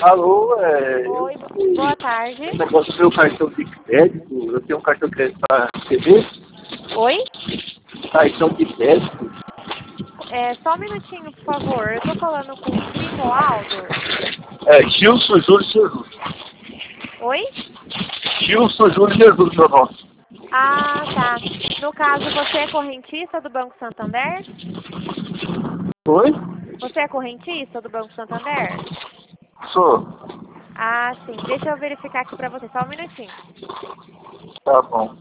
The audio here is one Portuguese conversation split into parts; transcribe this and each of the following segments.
Alô, Oi, boa tarde. o negócio do meu cartão de crédito, eu tenho um cartão de crédito para receber, Oi? cartão de crédito, Só um minutinho, por favor. Eu tô falando com o Grimoaldo. Gilson Júlio Jesus. Oi? Gilson Júlio Jesus, meu nome. Ah, tá. No caso, você é correntista do Banco Santander? Oi? Você é correntista do Banco Santander? Sou. Ah, sim. Deixa eu verificar aqui pra você. Só um minutinho. Tá bom.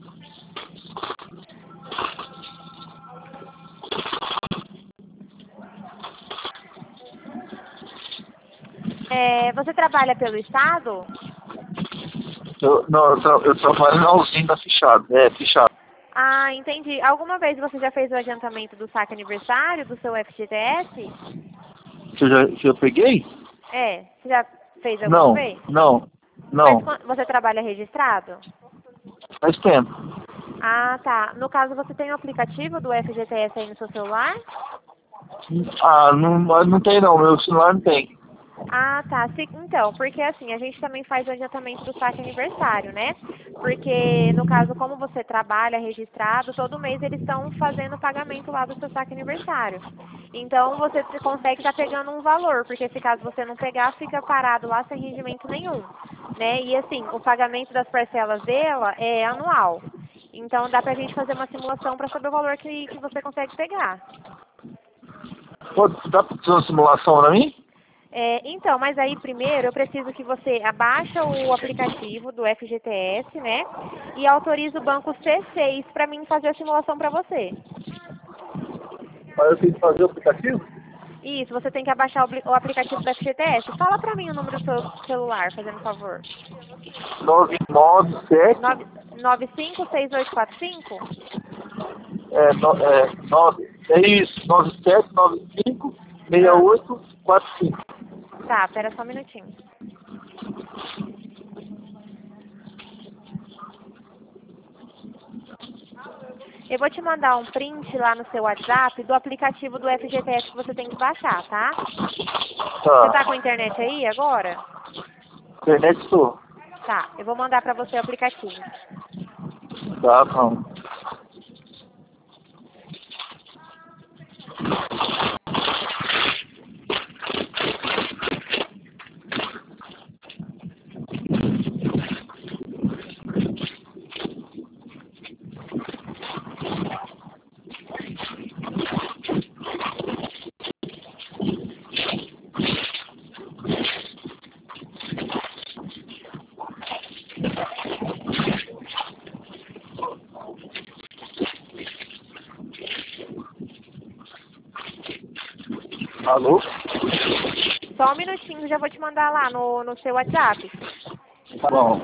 Você trabalha pelo Estado? Eu trabalho na usina fichado. Fichado. Ah, entendi. Alguma vez você já fez o adiantamento do saque aniversário do seu FGTS? Que eu peguei? Você já fez alguma Não, vez? não, Mas não. você trabalha registrado? Faz tempo. Ah, tá. No caso, você tem o aplicativo do FGTS aí no seu celular? Ah, não tem não, meu celular não tem. Ah, tá. Então, porque assim, a gente também faz o adiantamento do saque aniversário, né? Porque, no caso, como você trabalha registrado, todo mês eles estão fazendo o pagamento lá do seu saque aniversário. Então, você consegue estar pegando um valor, porque se caso você não pegar, fica parado lá sem rendimento nenhum, né? E assim, o pagamento das parcelas dela é anual. Então, dá pra gente fazer uma simulação para saber o valor que você consegue pegar. Pô, dá pra fazer uma simulação pra mim? Então, mas aí primeiro eu preciso que você abaixa o aplicativo do FGTS, né? E autorize o banco C6 para mim fazer a simulação para você. Mas eu tenho que fazer o aplicativo? Isso, você tem que abaixar o aplicativo do FGTS. Fala para mim o número do seu celular, fazendo favor. 997 956845? é isso, 9795 Ah, 6845. tá, pera só um minutinho. Eu vou te mandar um print lá no seu WhatsApp do aplicativo do FGTS que você tem que baixar, tá? Você tá com Tá. a internet aí agora? Internet estou. Tá, eu vou mandar para você o aplicativo. Tá, bom. Alô? Só um minutinho, já vou te mandar lá no seu WhatsApp. Tá bom.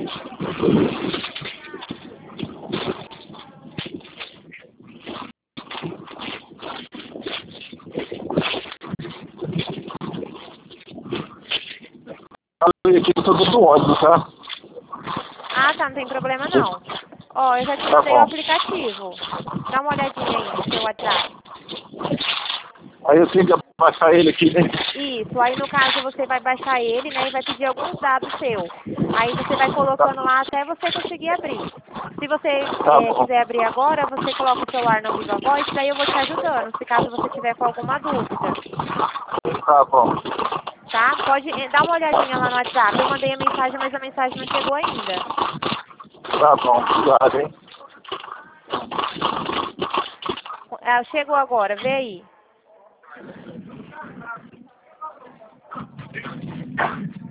Aqui eu tô dando ônibus, tá? Ah, tá, não tem problema não. Ó, eu já te Tá mandei o bom. aplicativo. Dá uma olhadinha aí no seu WhatsApp. Aí eu tenho que baixar ele aqui, né? Isso, aí no caso você vai baixar ele, né, e vai pedir alguns dados seus. Aí você vai Tá, colocando lá até você conseguir abrir. Se você tá bom. quiser abrir agora, você coloca o celular no Viva Voz, daí eu vou te ajudando, se caso você tiver com alguma dúvida. Tá bom. Tá? Pode dar uma olhadinha lá no WhatsApp. Eu mandei a mensagem, mas a mensagem não chegou ainda. Tá bom. Obrigado, hein? Chegou agora, vê aí.